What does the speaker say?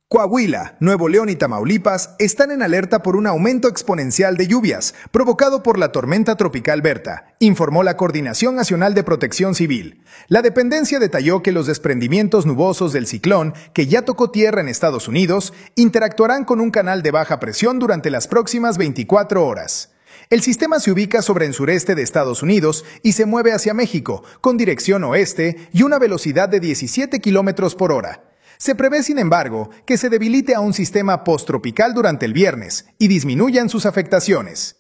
Coahuila, Nuevo León y Tamaulipas están en alerta por un aumento exponencial de lluvias provocado por la tormenta tropical Berta, informó la Coordinación Nacional de Protección Civil. La dependencia detalló que los desprendimientos nubosos del ciclón, que ya tocó tierra en Estados Unidos, interactuarán con un canal de baja presión durante las próximas 24 horas. El sistema se ubica sobre el sureste de Estados Unidos y se mueve hacia México, con dirección oeste y una velocidad de 17 kilómetros por hora. Se prevé, sin embargo, que se debilite a un sistema posttropical durante el viernes y disminuyan sus afectaciones.